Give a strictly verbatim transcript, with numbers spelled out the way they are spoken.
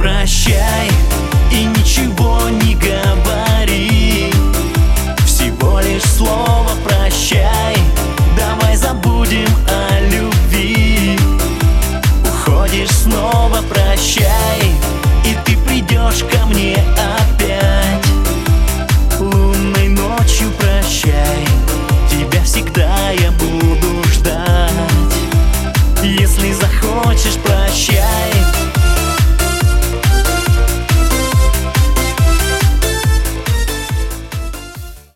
Прощай и ничего не говори, всего лишь слово прощай. Давай забудем о любви. Уходишь снова, прощай, и ты придешь ко мне опять. Лунной ночью прощай, тебя всегда я буду ждать. Если захочешь, прощай.